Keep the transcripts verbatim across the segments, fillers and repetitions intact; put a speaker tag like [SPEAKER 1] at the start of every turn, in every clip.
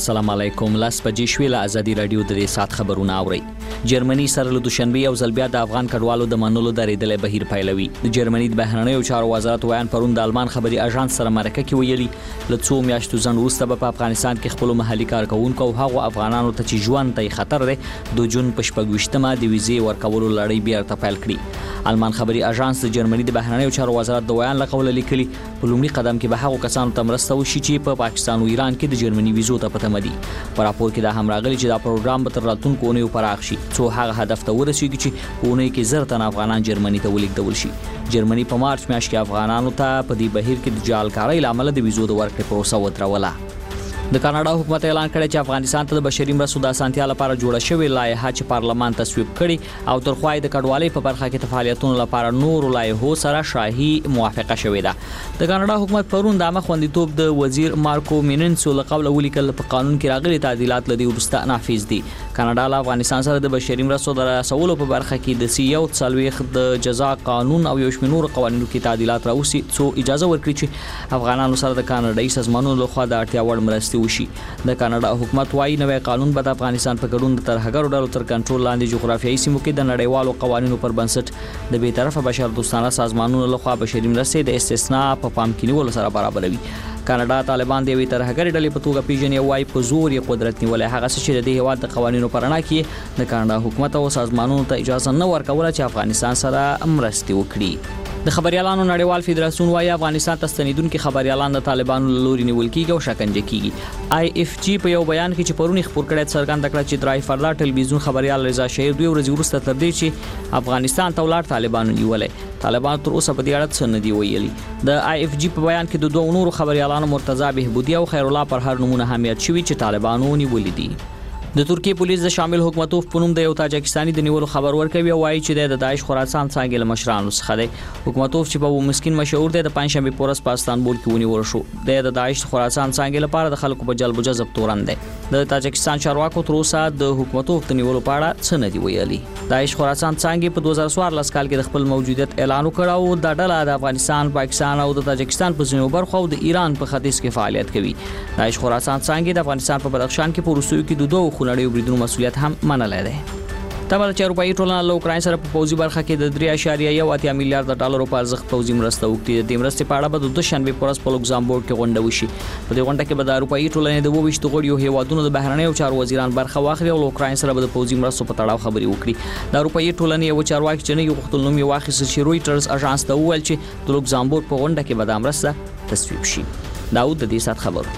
[SPEAKER 1] السلام علیکم. لاس بجې شوې له ازادي رادیو د دې سات خبرونه اورئ. جرمني سره له دوشنبه او ځل بیا د افغان کډوالو د منلو درېدلې بهیر پیلوي. د جرمني د بهرنیو چارو وزارت ویان پرون د آلمان خبري اژانس سره مرکه کې ویلي له څو میاشتو ځن وروسته په افغانستان کې خپل محلي کارکونکو او هغو افغانانو ته چې ژوند ته خطر دی د جون په شپږویشتمه د ویزې ورکولو لړۍ بیا تپل کړي. آلمان خبري اژانس د جرمني د بهرنیو چارو وزارت د ویان له قوله لیکلي په لومړي قدم کې به هغو کسانو ته مرسته وشي چې په پاکستان او ایران کې د جرمني ویزو ته پته مدي. په راپور کې دا هم راغلي چې دا پروګرام به تر راتلونکو اونیو پراخ شي څو هغه هدف ته ورسیږي چې په اونۍ کې زر تن افغانان جرمني ته ولیږدول شي. جرمني په مارچ میاشت کې افغانانو ته په دې بهیر کې د جعلکارۍ لامل د ویزو د ورکړې پروسه ودروله. د کاناډا حکومت اعلان کړی چې افغانستان ته د بشري مرستو د اسانتیا لپاره جوړه شوې لایحه چې پارلمان تصویب کړي او تر خوای د کډوالۍ په برخه کې د فعالیتونو لپاره نور لایحو سره شاهي موافقه شوې ده. د کاناډا حکومت پرون د عامه خوندیتوب د وزیر مارکو میننسو له قبل ولیکل په قانون کې راغلي تعدیلات لدی ورسته نافذ دي. کاناډا له افغانستان سره د بشري مرستو د رسولو په برخه کې د سیو څلويخ د جزا قانون او یو شمېر قوانینو کې تعدیلات راوسی څو اجازه ورکړي چې افغانانو سره د کاناډایي سازمانونو لخوا د اړتیا وړ مرستې وشي. د کاناډا حکومت وايي نوې قانون به د افغانستان په ګډون د ترهګرو ډلو تر کنټرول لاندې جغرافیایي سیمو کې د نړیوالو قوانینو پر بنسټ د بې طرفه بشر دوستانه سازمانونو لخوا بشري مرستې د استثناء په پام کې نیولو سره برابروي. کاناډا طالبان د یوې ترهګرې ډلې په توګه پیژني او وايي په زور یې قدرت نیولای هغه څه چې د دې هیواد د قوانینو پر رڼا کې د کاناډا حکومت او سازمانونو ته اجازه نه ورکوله چې افغانستان سره مرستې وکړي. د خبريالانو نړیوال فدراسیون وايي افغانستان ته ستنیدونکو خبريالان د طالبانو لوري نیول کیږي او شکنجه کیږي. آی اف جی په یو بیان کې چې پرونی خبر کړی څرګنده کړه چې درای فرلا ټلویزیون خبريال رضا شهیر دوی ورځې وروسته تر دې چې افغانستان ته ولاړ طالبانو نیولې. طالبان تر اوسه په دې اړه څه نه دی ویلي. د آی اف جی په بیان کې د دوه نورو خبريالانو مرتضی بهبودی او خیر الله پر هر نمونه اهمیت شوی چې طالبانو نیولې دي. د ترکیه پولیس د شامل حکومتوف په نوم د یو تاجکستاني د نیولو خبر ورکوي او وايي چې د داعش خراسان څنګه له مشرانو څخه دی. حکومتوف چې په مسکین مشهور دی د پنځشنبه پورس په استانبول کې ونیول شو. د داعش خراسان څنګه لپاره د خلکو په جلب جذب تورن دی. د تاجکستان چارواکو تر اوسه د حکومتوف د نیولو په اړه څه نه دی ویلي. داعش خراسان څنګه په دوه هزار څوارلس کال کې د خپل موجودیت اعلان وکړ او د ډله د افغانستان، پاکستان او د تاجکستان په ځینو برخو او د ایران په ختیځ کې فعالیت کوي. داعش خراسان څنګه د افغانستان په بدخشان کې په روسیو کې د دوه خونړیو بریدونو مسؤلیت هم منلای دی. تبل چې اروپאי ټولنه له اوکراین سره په پوځي برخه کې د درې اعشاریه یو اتیا میلیارډ ډالرو په ارزښت پوځي مرسته وکړي. د مرستې په اړه به د دوشنبه پورس په لوکزامبورګ کې غونډه وشي. په دې غونډه کې به د اروپאי ټولنې د وویشت غړیو هیوادونو د بهرنیو چارو وزیران برخه واخلي او اوکراین سره به د پوځي مرستو په تړاو خبري وکړي. د اروپאי ټولنې یو چارواکي چې نه یو خپل نوم یې واخیست چې رويټرز اژانس ته وویل چې د لوکزامبورګ په غونډه کې به د مرسته تصویب شي. داود د دې سات خبر.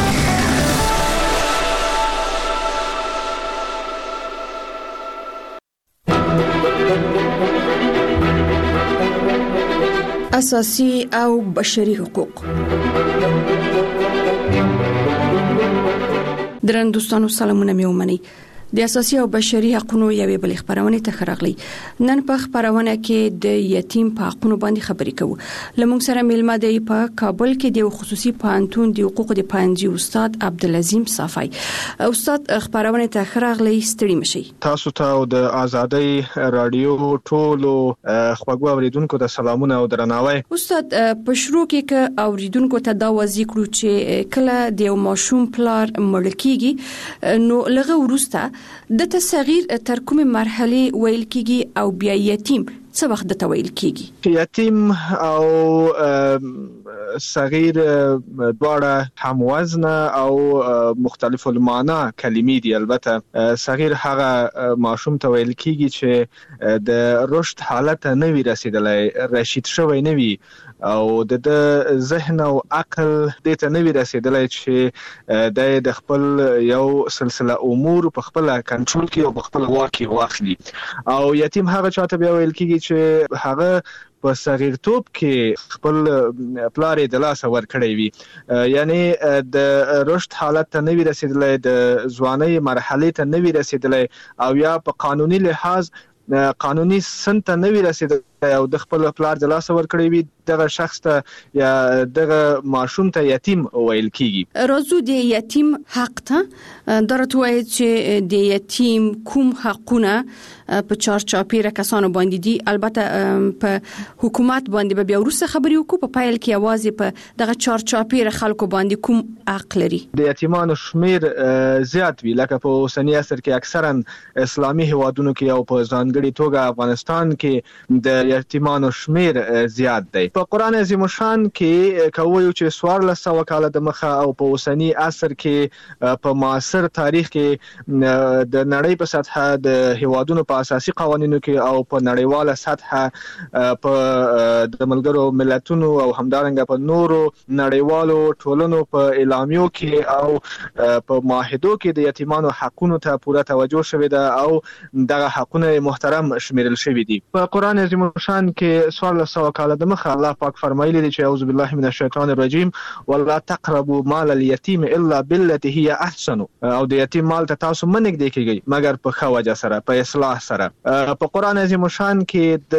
[SPEAKER 2] اساسي او بشري حقوق. درن دوستانو سلامونه مې ومنئ. د اساسي او بشري حقوقو یوې بل خبرونه ته خراغلي. نن په خبرونه کې د یتیم په حقوقو باندې خبرې کوو. لمونږ سره میلمه دی په کابل کې د خصوصي پانتون د حقوقو د پانځي استاد عبدالعظیم صافی. استاد خبرونه ته خراغلي ستړي مشي.
[SPEAKER 3] تاسو ته د ازادۍ رادیو ټولو خواږه اوریدونکو ته سلامونه او درناوی.
[SPEAKER 2] استاد په شروع کې ک اوریدونکو ته دا وځي کړو چې کله د یو ماشوم پلار مړ کیږي نو لغه ورسته د تصغیر تر کومه مرحله ویل کیږي او بیا یتیم څه وخت د تویل کیږي؟
[SPEAKER 3] یتیم او صغیر دواړه هم وزن او مختلف المعنا کلمې دي. البته صغیر هغه ماشوم ته ویل کیږي چې د رشد حالت نه وی رسیدلای، رشید شوی نه وی او د ذهن او عقل د ته نه وی رسیدلای چې د خپل یو سلسله امور په خپل کنټرول کې او په خپل واکي واخلي. او یتیم هغه چاته بیا ویل کیږي چې هغه په صغیرتوب کې خپل پلار د لاس ور کړی وي، یعنی د رشد حالت ته نه وی رسیدلای، د ځوانۍ مرحله ته نه وی رسیدلای او یا په قانوني لحاظ قانوني سن ته نه وی رسیدلای او د خپل پلار د لاس ور کړی وي دغه شخص ته یا دغه ماشوم ته یتیم ویل کیږي.
[SPEAKER 2] راځو د یتیم حق ته درته وایي چې د یتیم کوم حقونه په چارچاپیره کسانو باندې دي. البته په حکومت باندې به بیا وروسته خبرې وکړو، په پایل کې یوازې په دغه چارچاپیره خلکو باندې کوم حق لري.
[SPEAKER 3] د یتیمانو شمیر زیات وی، لکه په اوسنی عصر کې اکثرا اسلامي هیوادونو کې او په ځانګړي توګه افغانستان کې د یتیمانو شمیر زیات دی. په قران عظیم شان کې کوي چې څوارلس سوه کاله د مخه او په اوسنی عصر کې په معاصر تاریخ کې د نړۍ په سطحه د هیوادونو په اساسي قوانینو کې او په نړیواله سطحه په د ملګرو ملتونو او همدارنګه په نورو نړیوالو ټولنو په اعلامیو کې او په معاهدو کې د یتیمانو حقونو ته پوره توجه شوې ده او دغه حقونه محترم شمیرل شوې دي. په قران عظیم شان کې څوارلس سوه کاله د مخه الله پاک فرمایلی دی چې اعوذ بالله من الشیطان الرجیم ولا تقربوا مال اليتيم الا بالتي هي احسن، او د یتیم مال ته تاسو منګ دی کیږي مگر په ښه وجه سره، په اصلاح سره. په قران عظیم شان کې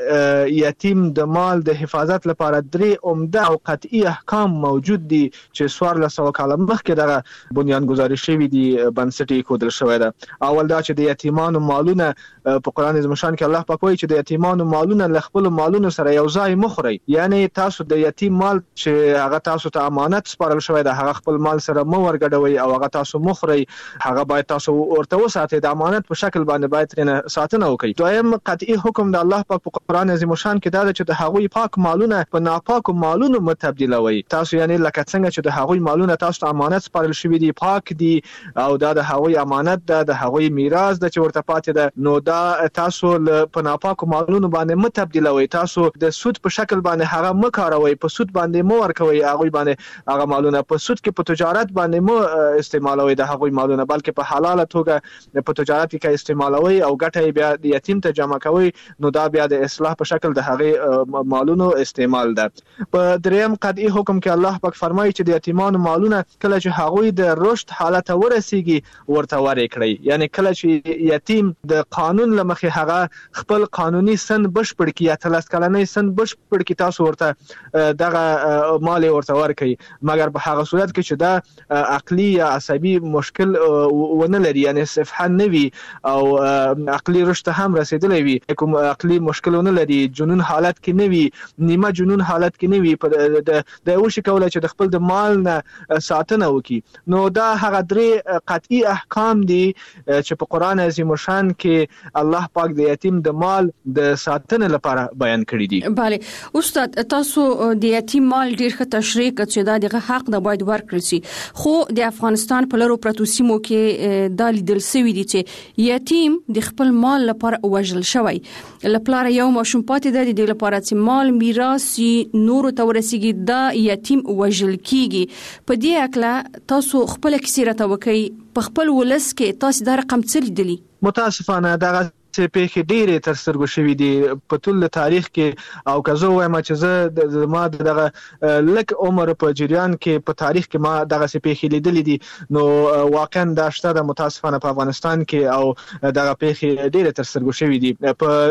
[SPEAKER 3] د یتیم د مال د حفاظت لپاره درې عمده او قطعي احکام موجود دي چې څوارلس سوه کاله مخکې دغه بنیانګذاري شوي دي، بنسټ یې کودل شوی ده. اول دا چې د یتیمانو مالونه په قران عظیم شان کې الله پاک وایي چې د یتیمانو مالونه له خپل مالونو سره یو ځای مخوري، یعنی تاسو د یتیم مال چې هغه تاسو ته امانت سپارل شوی ده هغه خپل مال سره مو ورګډوي او هغه تاسو مخوري، هغه باید تاسو ورته وساتئ، د امانت په شکل باندې باید ترنه ساتنه وکړئ. دویم قطعي حکم د الله پاک په قران عظیم شان کې دا ده چې د هغوی پاک مالونه په ناپاکو مالونو متبدلوي. تاسو یعنی لکه څنګه چې د هغوی مالونه تاسو ته امانت سپارل شوی دي پاک دي او دا د هغوی امانت ده، د هغوی میراث ده چې ورته پاتې ده، نو دا تاسو په ناپاکو مالونو باندې متبدلوي. تاسو د سود په شکل باندې هغه مکاروي، په سود باندې مو ورکوي هغه باندې هغه مالونه، په سود کې په تجارت باندې مو استعمالوي د هغه مالونه، بلکې په حلاله توګه په تجارت کې استعمالوي او ګټه بیا د یتیم ته جمع کوي، نو دا بیا د اصلاح په شکل د هغه مالونو استعمال ده. په دریم قطعي حکم کې الله پاک فرمایي چې د یتیمانو مالونه کله چې هغه د رشد حالت ورسیږي ورته ورکړي، یعنی کله چې یتیم د قانون لمخې هغه خپل قانوني سن بشپړ کی یا تلس کلنۍ سن بشپړ کی تاسو ورته دغه مال ورته ورکړي، مګر په هغه صورت کې چې دا عقلي یا عصبي مشکل ونه لري، یعنی صفحه نوي او عقلي رشد هم رسیدلی وي، کوم عقلي مشکل ونه لري، جنون حالت کې نوي، نیمه جنون حالت کې نوي، د وشي کولای چې د خپل د مال نه ساتنه وکړي. نو دا هغه درې قطعي احکام دي چې په قران عظیم شان کې الله پاک د یتیم د مال د ساتنې لپاره بیان کړی دي.
[SPEAKER 2] بله استاد، تاسو د یتیم مال ډیر ښه تشریح کړ چې دا دغه حق د باید ورکړل شي، خو د افغانستان په لرو پرتو سیمو کې دا لیدل شوی دي چې یتیم د خپل مال لپاره وژل شوی، لپاره یو ماشوم پاتې دی د لپاره چې مال میراث نورو ته ورسیږي دا یتیم وژل کیږي. په دې اکله تاسو خپل کیسه راته وکړئ، په خپل ولس کې تاسو دا رقم څه لیدلی؟
[SPEAKER 3] متاسفانه دغه چې پیښې ډېرې تر سترګو شوي دي په ټول تاریخ کې، او که زه وایم چې زه زما دغه لږ عمر په جریان کې په تاریخ کې ما دغسې پیښې لیدلې دي، نو واقعا دا شته ده متاسفانه په افغانستان کې، او دغه پیښې ډېرې تر سترګو شوي دي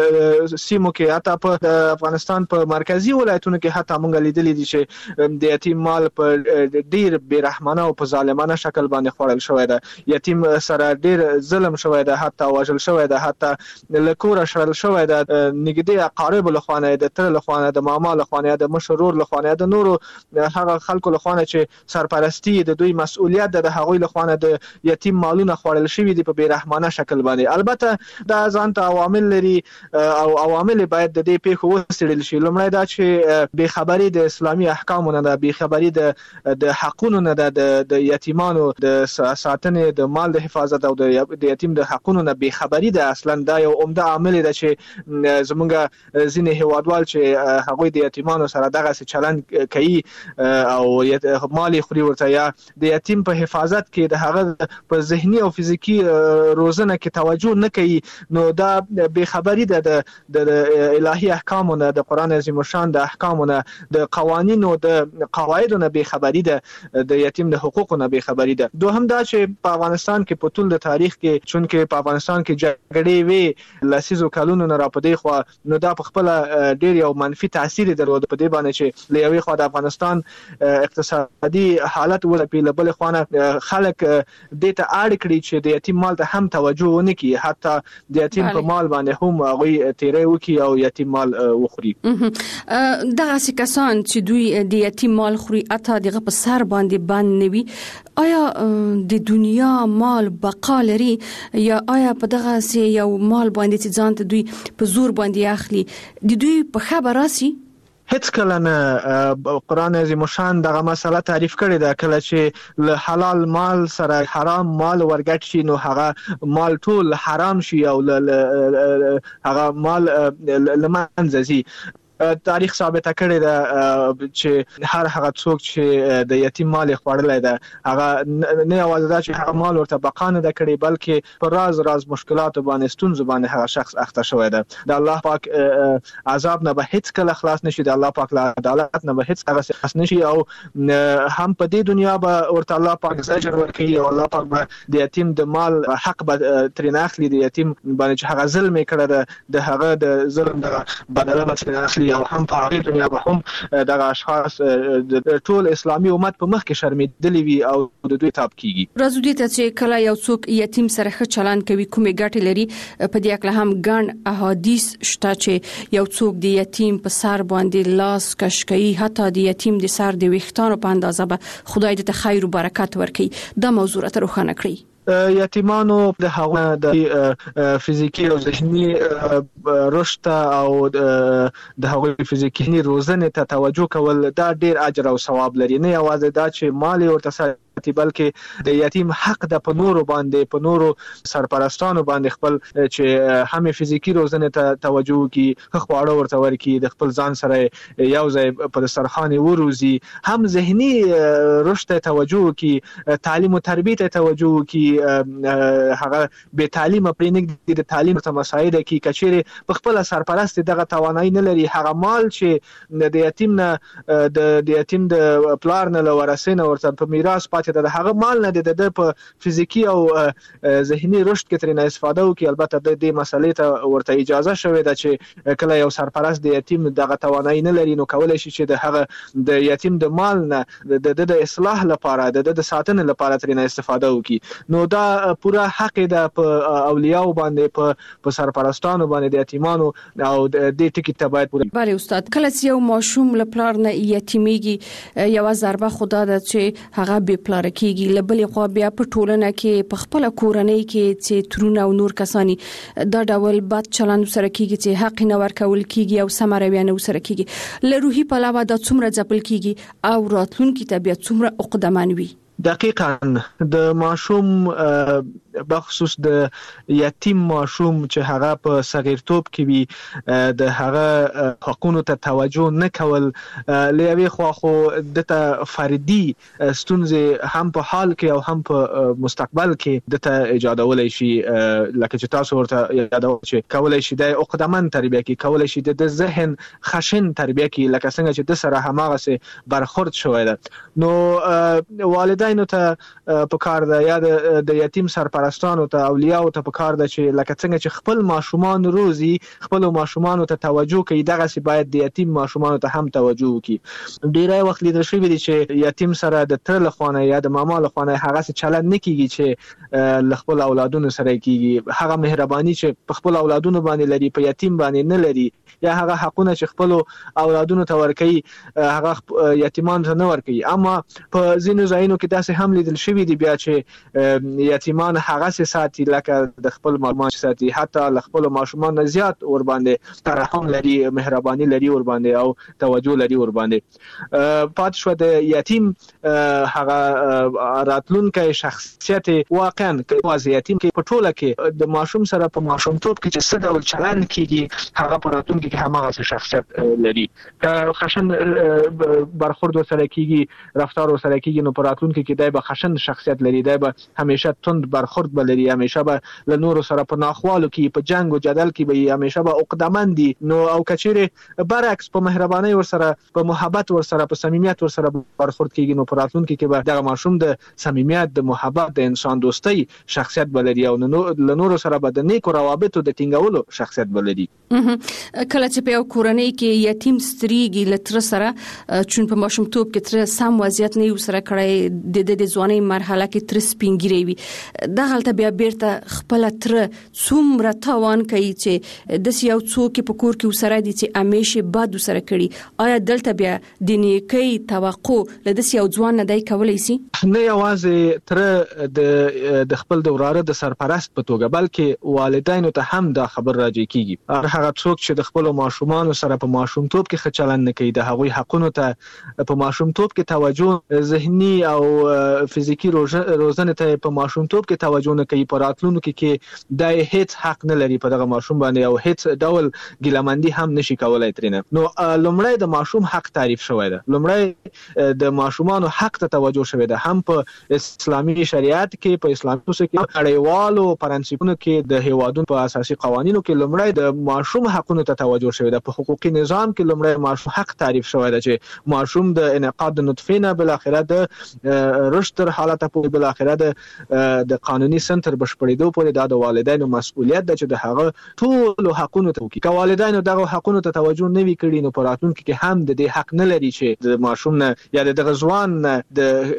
[SPEAKER 3] په سیمو کې، حتی په افغانستان په مرکزي ولایتونو کې حتی موږ لیدلې دي چې د یتیم مال په ډېر بېرحمانه او په ظالمانه شکل باندې خوړل شوی ده، یتیم سره ډېر ظلم شوی ده، حتی وژل شوی ده، حتی لکوره شړل شوی ده، نږدې اقارب له خوانه، د تر له خوانه، د ماما له خوانه، د مشرور له خوانه، د نورو هغه خلکو له خوانه چې سرپرستی د دوی مسؤلیت ده، د هغوی له خوانه د یتیم مالونه خوړل شوي دي په بیرحمانه شکل باندې. البته دا ځان ته عوامل لري او عوامل باید د دې پیښو وڅېړل شي. لومړی دا چې بې خبري د اسلامي احکامو نه ده، بې خبري د د حقونو نه ده، د یتیمانو د ساتنې، د مال د حفاظت او د یتیم د حقونو نه بې خبري ده. اصلا دا یو عمده عامل دی چې زمونږ ځینې هیوادوال چې هغوی د یتیمانو سره دغسې چلند کوي او مال یې خوري ورته، یا د یتیم په حفاظت کې د هغه په ذهني او فزیکي روزنه کې توجه نه کوي، نو دا بې خبري ده د الهي احکامو نه، د قرآن عظیم شان د احکامو نه، د قوانینو د قواعدو نه بې خبري ده، د یتیم د حقوقو نه بې خبري ده. دوهم دا چې په افغانستان کې په ټول د تاریخ کې، چونکې په افغانستان کې جګړې وې دې لسیزو کلونو نه را پدې خو نو دا په خپل ډیر یو منفي تاثیر درلود په دې باندې چې له یوې خوا د افغانستان اقتصادي حالت ولې په بل خوا خلک دې ته اړ کړي چې د یتیم مال ته هم توجه ونه کړي، حتی د یتیم په مال باندې هم هغه تیرې وکړي او یتیم مال وخوري.
[SPEAKER 2] دغه کسان چې دوی د یتیم مال خوري اته دغه په سر باندې باندې نوي، آیا د دنیا مال بقا لري یا آیا په دغه سي یو مال باندې چې ځان ته دوی په زور باندې اخلي د دوی په خبر راسي؟
[SPEAKER 3] هیڅ کله نه قرآن عظیم شان دغه مسله تعریف کړی ده. کله چې له حلال مال سره حرام مال ورګټ شي نو هغه مال ټول حرام شي او هغه مال لمنځه ځي. تاریخ ثابت کړی ده چې هر هغه څوک چې د یتیم مال خوړلای ده هغه نه یوازې دا چې هغه مال ورته بقا نه ده کړی بلکې په راز راز مشکلات باندې ستونزو باندې هغه شخص اخته شوی ده. د الله پاک عذاب نه به هیڅ کله خلاص نشي، د الله پاک له عدالت نه به هیڅ هغه خلاص نشي او هم په دې دنیا به ورته الله پاک زجر ورکوي او الله پاک به د یتیم د مال حق به ترې اخلي، د یتیم باندې چې هغه ظلم کړی ده د هغه د ظلم د بدله به ترې اخلي او هم په هغه دنیا به هم دغه اشخاص د ټول اسلامي امت په مخ کې شرمېدلي وي او د دوی تاب کیږي.
[SPEAKER 2] راځو دې ته چې کله یو څوک یتیم سره ښه چلند کوي کومې ګټې لري، په دې اړه هم ګڼ احادیث شته چې یو څوک د یتیم په سر باندې لاس کش کوي، حتی د یتیم د سر د ویښتانو په اندازه به خدای دې ته خیر او برکت ورکړي. دا موضوع راته روښانه کړئ.
[SPEAKER 3] یتیمانو د هغه د فزیکی او ذهني رشد او د هغه فزیکی روزنه ته توجه کول دا ډیر اجر او ثواب لري. نه یوازې دا چې مال ورته بلکې د یتیم حق د په نورو باندې په نورو سرپرستانو باندې خپل چې هم فزیکی روزنه ته توجه کی، خواړه ورته ورکی، د خپل ځان سره یو ځای په دسترخوان وروزي، هم ذهني رشد ته توجه کی، تعلیم او تربیت ته توجه کی، هغه به تعلیم پرې نه د تعلیم ته مساعده کی. کچېره په خپل سرپرست دغه توانایي نه لري، هغه مال چې د یتیم نه د یتیم د پلار نه لورسینه ورته په میراث پاتې د هغه مال نه د په فزیکی او ذهني رشد کې ترنه استفاده وکړي. البته د دې مسلې ته ورته اجازه شوې ده چې کله یو سرپرست د یتیم دغه توانایي نه لري نو کولای شي چې د هغه د یتیم د مال نه د د اصلاح لپاره د د ساتنې لپاره ترنه استفاده وکړي. نو دا پوره حق ده په اولیاء باندې په په سرپرستانو باندې د یتیمانو او د دې ټکی ته باید پوره.
[SPEAKER 2] بله استاد، کله چې یو ماشوم لپاره نه یتیمیږي یو ضربه خدا ده چې هغه به پلار کېږي، لبلې خو بیا په ټولنه کې په خپل کورنۍ کې چې ترونه او نور کسانی دا ډول بد چلند سره کېږي چې حق نه ورکول کېږي او سمره نه سره کېږي، له روحي پلوه دا څومره ځپل کېږي او راتلونکي ته بیا څومره عقدمن وي.
[SPEAKER 3] دقیقاً د ماشوم بخصوص د یتیم ماشوم چې هغه په صغیرتوب کې وي د هغه حقوقو ته توجه نه کول لوي خو خو د فردي ستونزې هم په حال کې او هم په مستقبل کې د ته ایجادولای شي، لکه چې تاسو ورته یادو چې کولای شي د عقدمن تربیه کې، کولای شي د ذهن خشن تربیه کې، لکه څنګه چې د سره هماغه سه برخورد شوی ده. نو والدینو ته په کار ده یا د یتیم سرپرستانو ته اولیاء ته په کار ده چې لکه څنګه چې خپل ماشومان روزي خپل ماشومان ته توجه کوي، دغه سي باید د یتیم ماشومان ته هم توجه وکړي. ډیرای وخت لیدل شوی دی چې یتیم سره د تر لخوانه یا د ماما لخوانه هغه څه چلند نه کیږي چې خپل اولادونو سره کیږي. هغه مهرباني چې په خپل اولادونو باندې لري په یتیم باندې نه لري، یا هغه حقونه چې خپل اولادونو ته ورکوي هغه یتیمان ته نه ورکوي. اما په ځینو ځایونو کې داسې هم لیدل شوی دی بیا چې یتیمان هغه ساتي لکه د خپل ماشومان ساتي، حتی ل خپل ماشومان زیات ور باندې ترحم لري، مهرباني لري ور باندې او توجه لري ور باندې. پات شو د یتیم هغه راتلونکي شخصیت واقعا کې یتیم کې په ټوله کې د ماشوم سره په ماشومتوب کې چې څه ډول چلند کیږي هغه په راتلونکي کې هماغه شخصیت لري. خشن برخورد سره کیږي، رفتار سره کیږي، نو په راتلونکي کې دای به خشن شخصیت لري، دای به همیشه تند برخورد برخورد بلري، همیشه به له نورو سره په ناخوالو کې په جنگ او جدل کې به همیشه به عقدمن دي. نو او کچېره برعکس په مهرباني ور سره په محبت ور سره په صمیمیت ور سره برخورد کیږي، نو په راتلونکي کې به دغه ماشوم د صمیمیت، د محبت، د انسان دوستۍ شخصیت بلري او له نورو سره به د نیکو روابطو د ټینګولو شخصیت بلري.
[SPEAKER 2] کله چې په یو کورنۍ کې یتیم ستريږي لتر سره چون په ماشومتوب کې تر سم وضعیت نه یو سره کړی د د ځواني مرحله کې تر سپینګری وي، دا غلطه بیا بیرته خپل تر څومره تاوان کوي چې د یو څوک په کور کې وسره دي چې همیشه باد وسره کړي. آیا دلته بیا د نیکی توقع له دې یو ځوان نه دی کولای شي؟
[SPEAKER 3] نه یوازې تر د د خپل د وراره د سرپرست په توګه بلکې والدینو ته هم دا خبر راځي کیږي. هغه څوک چې د خپل ماشومان سره په ماشومتوب کې ښه چلند نه کوي، د هغوی حقونو ته په ماشومتوب کې توجه، ذهني او فزیکی روزنه ته په ماشومتوب کې توجه نه کوي، په راتلونکو کې د هیڅ حق نه لري په دغه ماشوم باندې او هیڅ ډول ګیلمندي هم نشي کولای ترنه. نو لومړی د ماشوم حق تعریف شوی دی، لومړی د ماشومانو حق ته توجه شوی دی، هم په اسلامي شریعت کې، په اسلامي اصولو کې، نړیوالو پرنسپونو کې، د هیوادونو په اساسي قوانینو کې لومړی د ماشوم حقونو ته توجه شوی دی. په حقوقي نظام کې لومړی ماشوم حق تعریف شوی دی چې ماشوم د انعقاد د نطفه نه بل اخره د رشد تر حالت په بل اخره د د قانوني سنتر بشپړېدو پورې دا د والدینو مسؤلیت ده چې د هغه ټول حقونو ته وکړي. که والدینو دغه حقونو ته توجه نه وي کړی نو په راتلونکي کې هم د دې حق نه لري چې د ماشوم نه یا د ځوان د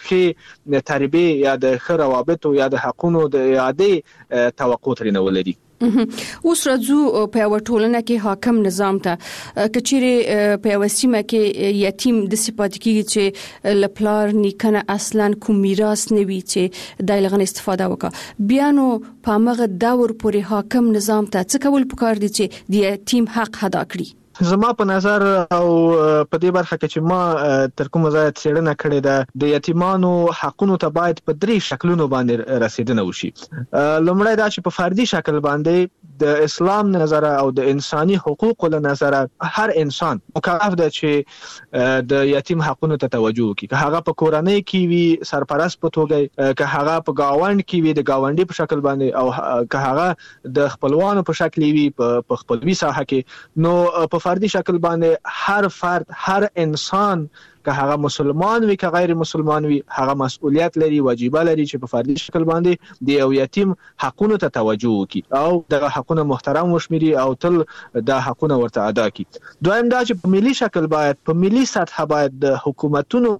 [SPEAKER 3] ښې تربیه یا د ښه روابطو یا د حقونو د اعادې توقع ترې نه ولري.
[SPEAKER 2] اوس راځو په یو ټولنه کې حاکم نظام ته، کچېره په یو سیمه کې یتیم د صفات کېږي چې لپلار نیکنه اصلا کوم میراث نه وي چې د لغن استفاده وکړه، بیا نو په هغه دور پورې حاکم نظام ته څه کول پکار دي چې د یتیم حق ادا کړي؟
[SPEAKER 3] زما په نظر او په دې برخه کې چې ما تر کومه ځایه څېړنه کړې ده، د یتیمانو حقونو ته باید په درې شکلونو باندې رسیدنه وشي. لومړی دا چې په فردي شکل باندې د اسلام نظر او د انساني حقوقو له نظر هر انسان مکلف ده چې د یتیم حقونو ته توجه وکړي، که هغه په کورنۍ کې وي سرپرست په توګه، که هغه په گاوند کې وي د گاونډي په شکل باندې، او که هغه د خپلوانو په شکل وي په خپلوي ساحه کې. نو په فردي شکل باندې هر فرد، هر انسان، که هغه مسلمان وي که غیر مسلمان وي، هغه مسؤلیت لري، واجبہ لري چې په فردي شکل باندې د یو یتیم حقونو ته توجه وکړي او دغه حقونه محترم وشمېري او تل د حقونه ورته ادا کړي. دویم دا چې په ملي شکل باید، په ملي سطح باید د حکومتونو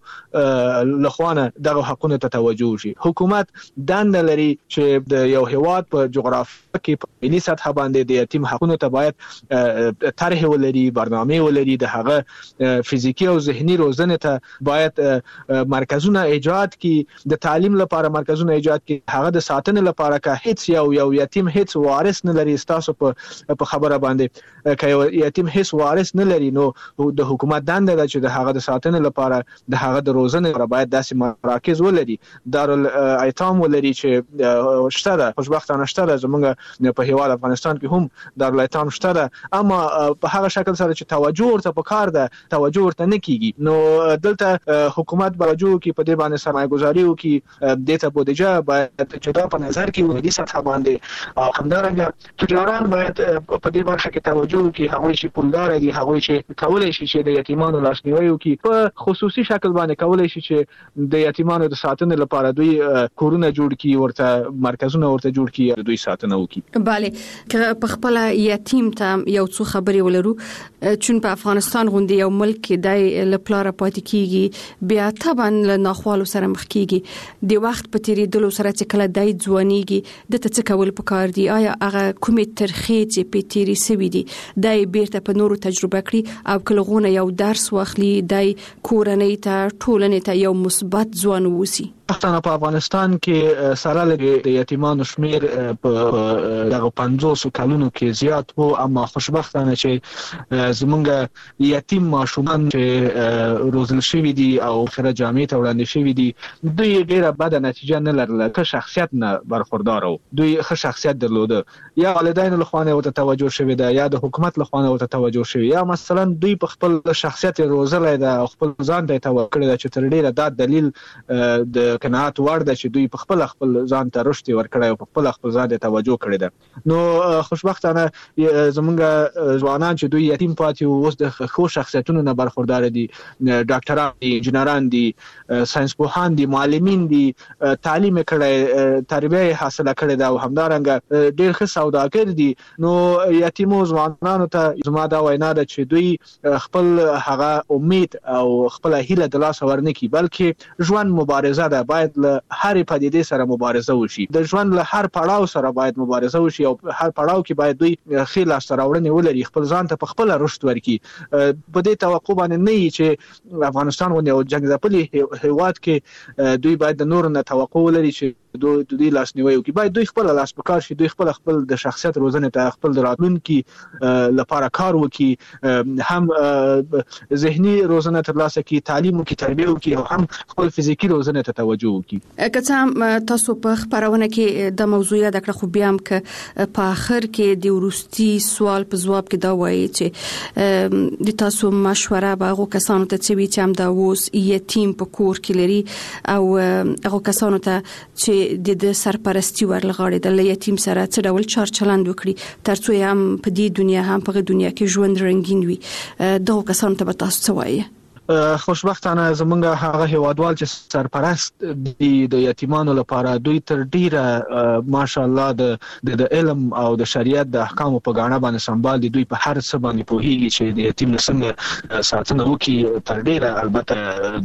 [SPEAKER 3] لخوا دغه حقونو ته توجه وشي. حکومت دنده لري چې د یو هیواد په جغرافیه کې په ملي سطح باندې د یتیم حقونو ته باید طرح ولري، برنامه ولري، د هغه فزیکی او ذهني روزنه ته باید مرکزونه ایجاد کی، د تعلیم لپاره مرکزونه ایجاد کی، هغه د ساتنې لپاره که هیڅ یو یو یتیم هیڅ وارث نه لري، تاسو په په خبره باندې که یو یتیم هیڅ وارث نه لري نو د حکومت دنده ده چې د هغه د ساتنې لپاره د هغه د روزنې لپاره باید داسې مراکز ولري، دارالایتام ولري چې شته ده، خوشبختانه شته ده، زمونږ په هیواد افغانستان کې هم دارالایتام شته ده، اما په هغه شکل سره چې توجه ورته پکار ده توجه ورته نه کیږي. نو دلته حکومت باجو کې په دې باندې سرمایه گذاري وکي، د ته بودیجه باید چې دا په نظر کې ولري سطح باندې، او همدارنګه تجاران باید په دې برخه کې توجه وکي، هغه چې پولدار دي، هغه چې کولای شي چې د یتیمانو لاسنیوي وکي، په خصوصي شکل باندې کولای شي چې د یتیمانو د ساتنې لپاره دوی کورونه جوړ کړي، ورته مرکزونه ورته جوړ کړي، دوی ساتنه وکي.
[SPEAKER 2] bale که په خپل یتیم ته یو څو خبرې ولرو، چون په افغانستان غونډه یو ملک کې د لپاره پاتې کیږي، بیا طبعا له ناخوالو سره مخ کیږي، د وخت په تیریدلو سره چې کله دای ځوانيږي د ته څه کول پکار دي؟ آیا هغه کومې ترخې چې په تیری سوي دي دای بیرته په نورو تجربه کړي او کلهونه یو درس واخلي، دای کورنۍ ته ټولنې ته یو مثبت ځوان ووسی؟
[SPEAKER 3] پښتانه په افغانستان کې سره لري د یتیمانو شمیر په دغه پنځوس کلونو کې زیات وو، اما خوشبختانه چې زمونږ یتیم ماشومان چې روزل شوی دي او خره جامعې ته وړاندې شوی دي، دوی ډیره بد نتیجه نه لرله، که شخصیت نه برخوردار وو، دوی ښه شخصیت درلوده، یا والدین له خوا نه ورته توجه شوی ده، یا د حکومت له خوا نه ورته توجه شوی، یا مثلا دوی په خپل شخصیت روزلای ده او خپل ځان ته توکل ده چې تر ډیره دا دلیل د قناعت وړ ده چې دوی په خپل خپل ځان ته رشد ورکړي او په خپل خپل ځان ته توجه کړي ده. نو خوشبختانه زمونږ ځوانان چې دوی یتیم پاتې او اوس د خو شخصیتونو نه برخوردار دي، ډاکټران دي، انجنیران دي، ساينس پوهان دي، معلمین دي، تعلیم کړي، تربیه حاصله کړي ده او همدارنګه ډېر ښه سوداګر دي. نو یتیمو ځوانانو ته زما دا وینا ده چې دوی خپل هغه امید او خپل هیله د لاس ورنکي، بلکې ژوند مبارزه ده، باید له هر پدیدې سره مبارزه وشي، د ژوند له هر پړاو سره باید مبارزه وشي او هر پړاو کې باید دوی خې لاس راوړنې ولري، خپل ځان ته په خپل رشد ورکړي. په دې توقع باندې نه وي چې افغانستان غوندې یو جنګ ځپلي هیواد کې دوی باید د نورو نه توقع ولري چې دوی د دې لاسنیوي وکړي. باید دوی خپل لاس په کار شي، دوی خپل خپل د شخصیت روزنې ته، خپل د راتلونکي لپاره کار وکړي، هم ذهني روزنه ترلاسه کړي، تعلیم وکړي، تربیه وکړي او هم خپل فزیکی روزنې ته توجه وکړي.
[SPEAKER 2] که څه تاسو په خبرونه کې د موضوع یاد کړ، خو بیا هم ک په اخر کې د ورستي سوال په جواب کې دا وایي چې د تاسو مشوره به هغه کسانو ته چې چې هم دا ووس یتیم په کور کې لري او هغه کسانو ته چې د سرپرستی ورلغړي د یتیم سره څه ډول چار چلند وکړي ترڅو هم په دې دنیا هم په دنیا کې ژوند رنگین وي. دغه کسانو ته به تاسو څه وایي؟
[SPEAKER 3] خوشبختانه زمونږ هغه هیوادوال چې سرپرست دي د یتیمانو لپاره، دوی تر ډیره ماشاءالله د د علم او د شریعت د احکامو په غاڼه باندې سمبال دي. دوی په هر څه باندې پوهیږي چې د یتیم څنګه ساتنه وکړي. تر ډیره البته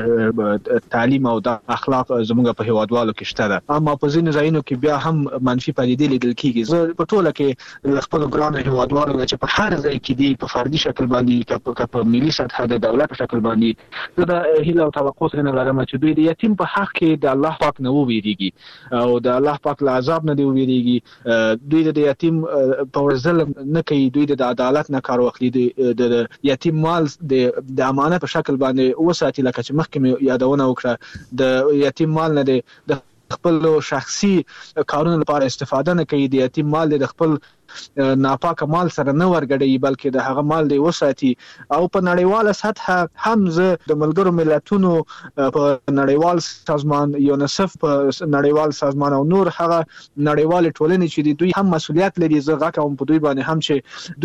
[SPEAKER 3] دا تعلیم او د اخلاق زمونږ په هیوادوالو کې شته ده، اما په ځینو ځایونو کې بیا هم منفي پدیدې لیدل کیږي. زه په ټوله کې خپل ګران هیوادوالو چې په هر ځای کې دي په فردي شکل باندې په ملي سطح د دولت په شکل باندې دا هیله او توقع څنګه لرم چې دوی د یتیم په حق کې د الله پاک نه وویریږي او د الله پاک له عذاب نه دی وویریږي. دوی د یتیم په ظلم نه کوي، دوی د عدالت نه کار واخلي، د یتیم مال د امانت په شکل باندې وساتي. لکه چې مخکې یادونه وکړه، د یتیم مال نه د خپل شخصي کارونو لپاره استفاده نه کوي، د یتیم مال د خپل ناپاکه مال سره نه ورګړي، بلکې د هغه مال دی وساتي. او په نړیواله سطح هم زه د ملګرو ملتونو په نړیوال سازمان یونیسف په نړیوال سازمان او نور هغه نړیوال ټولنې چې دوی هم مسؤلیت لري، زه غواړم کوم په دوی باندې هم چې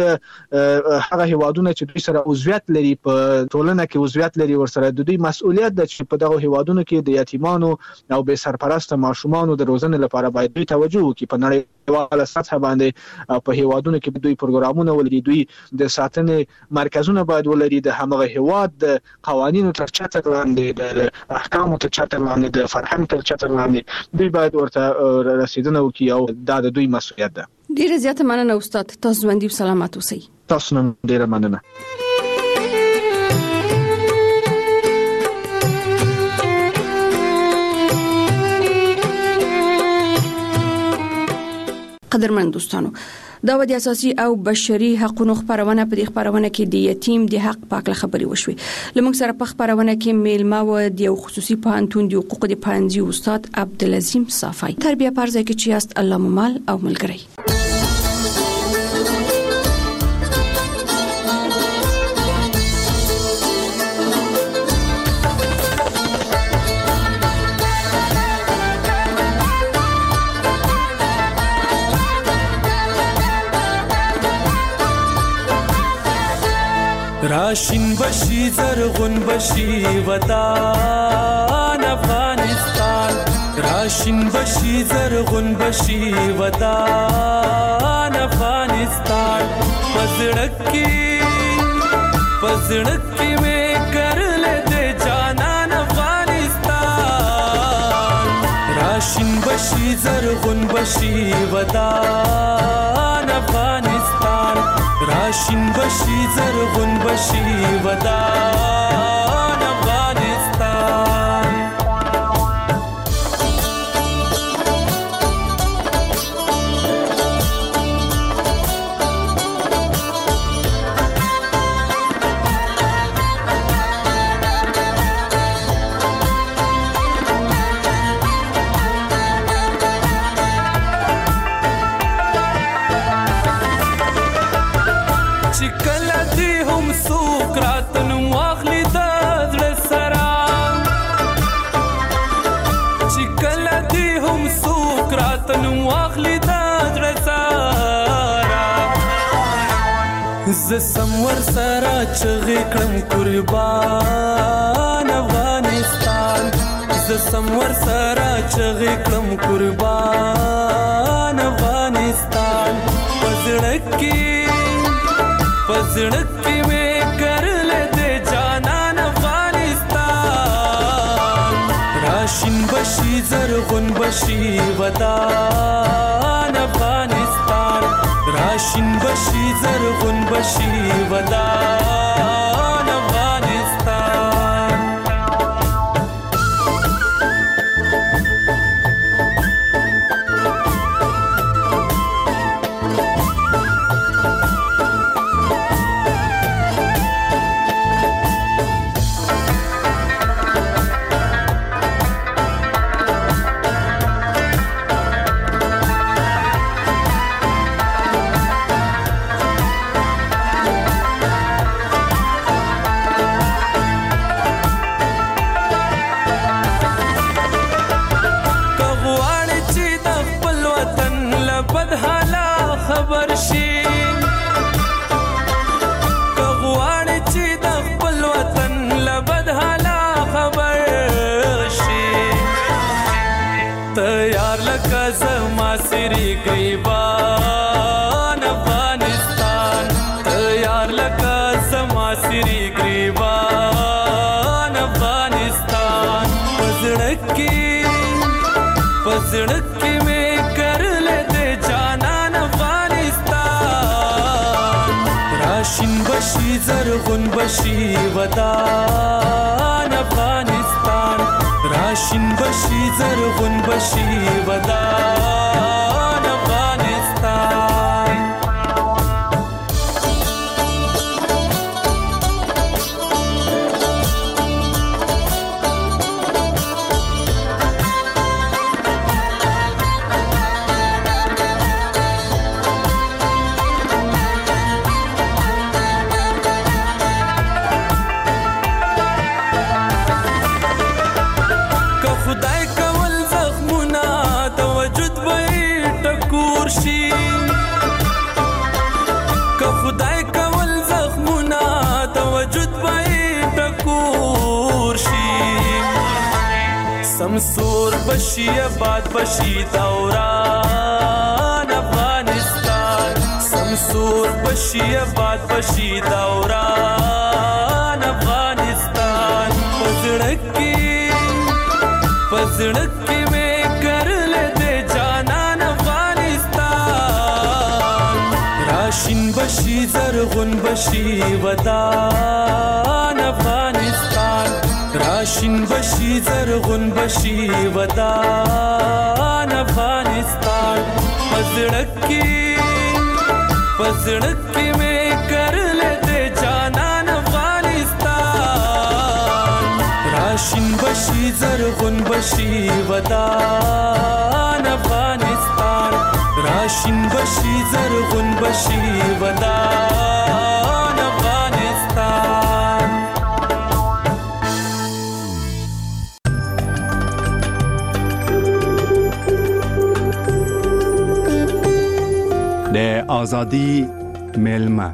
[SPEAKER 3] دوی هغه هیوادونه چې دوی سره عضویت لري په ټولنه کې عضویت لري، ورسره د دوی مسؤلیت ده چې په دغه هیوادونو کې د یتیمانو او بې سرپرسته ماشومانو د روزنې لپاره باید دوی توجه وکړي. په نړیواله سطح باندې په هیوادونو کې دوی پروګرامونه ولري، دوی د ساتنې مرکزونه باید ولري، د همغه هیواد د قوانینو تر چتر لاندې، د احکامو تر چتر لاندې، د فرهنګ تر چتر لاندې دوی باید ورته رسیدنه وکړي او دا د دوی مسؤلیت ده.
[SPEAKER 2] ډیره زیاته مننه استاد، تاسو ژوندي او سلامت اوسئ.
[SPEAKER 3] تاسو نن ډیره مننه.
[SPEAKER 2] قدرمن دوستانو، دا و د اساسي او بشري حقوقو خبرونه په دې خبرونه کې د یتیم د حق پاک خبري وشوي. لمونږ سره په خبرونه کې میلمه و د خصوصي پوهنتون د حقوق د پانځي استاد عبدالعظیم صافی، تربیه پرځای کې چې است الله ممال او ملګری.
[SPEAKER 4] راشن بشي زرغون بشي وطن افغانستان، راشن بشي زرغون بشي وطن افغانستان. پزړکی پزړکی مې کرل دې جانان افغانستان، راشن بشي زرغون بشي وطن افغانستان، راشن بشي زرغون بشي ودان افغانستان. ز سمور سره چغې کړم قربان افغانستان ز سمور سره چغې کړم قربان افغانستان پزړه کې پزړه کې مې کرل دې جانان افغانستان راشین بشي زرغون بشي ودان افغانستان راشین بشي زرغون بشي ودان افغانستان زما سری گریبان افغانستان تیار لکا زما سری گریبان افغانستان پزړکی پزړکی میں کرل دے جانان افغانستان راشین بشی زرغون بشی ودان افغانستان راشین بشي زرغون بشي ودان افغانستان سمسور بشي آباد بشي دوران افغانستان سمسور بشي آباد بشي دوران افغانستان پزړکی پزړکی میں کرل دے جانان افغانستان راشین بشي زرغون بشي ودان افغانستان راشین بشي زرغون بشي ودان افغانستان پزړکی پزړکی میں کرل دے جانان افغانستان راشین بشي زرغون بشي ودان افغانستان راشین بشي زرغون بشي ودان افغانستان
[SPEAKER 5] د آزادی میلمه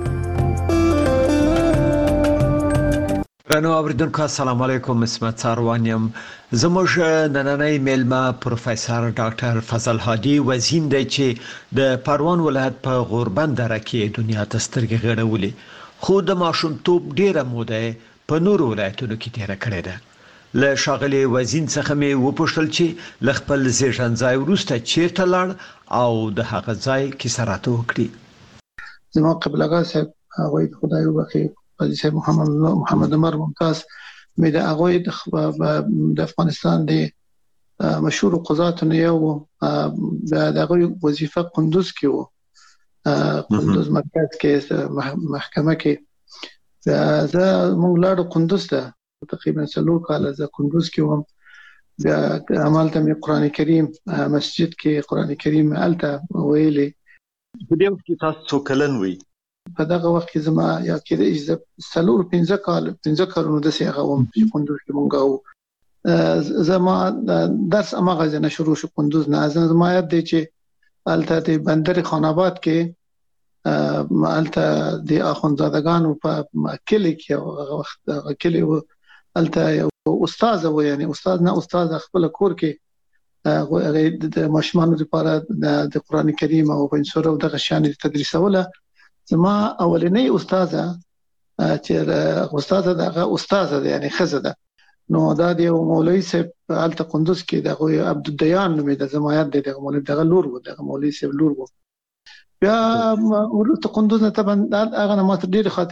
[SPEAKER 6] رانو اوریدونکو السلام علیکم اسمت ساروانیم زموږ نننۍ میلمه پروفیسور ډاکټر فضل هادي وزین دی چې د پروان ولایت په غوربند دره کې دنیا ته سترګې غړولې خو د ماشومتوب ډیره موده په نورو ولایتونو کې تیر کړې ده له شاغلي وزین څخه مې وپوښتل چې ل خپل زیږن ځای وروسته چیرته لاړ او د هغه ځای کیسه راته وکړي.
[SPEAKER 7] زما قبلګا صاحب هغه خدای وبخي قاضي صاحب محمد محمد عمر ممتاز مې د هغه د افغانستان د مشهور قضات نه یو د هغه وظیفه قندوز کې و قندوز مرکز کې محکمه کې زه مونږ لاړو قندوز ته تقریبا څلور کال زه قندوز کې وم بیا عملته مې قران کریم مسجد کې قران کریم الته ویلې
[SPEAKER 6] په دې وخت کې تاسو څو کلن وي؟
[SPEAKER 7] په دغه وخت کې زما یا کې د څلور پنځه کال پنځه کارونو د سیغه وم چې قندوز کې مونږ وو زما درس امغه نه شروع شو قندوز نه زما یاد دی چې الته د بندر خان آباد کې مالته د اخوندزادګانو په کلی کې وخت کلی الته یو استاد و یعنی استاد نه استاد خپل کور کې د ماشومانو لپاره د قران کریم او پنځور او د غشان تدریسوله زما اولنۍ استاده چې استاده دغه استاده یعنی خزه نو دا د مولوی صاحب الته قندوز کې د عبد الدیان نومې د زمایت د مولوی دغه لور و د مولوی صاحب لور و بیا ورته قندوز نه طبعا هغه نه ماته ډیر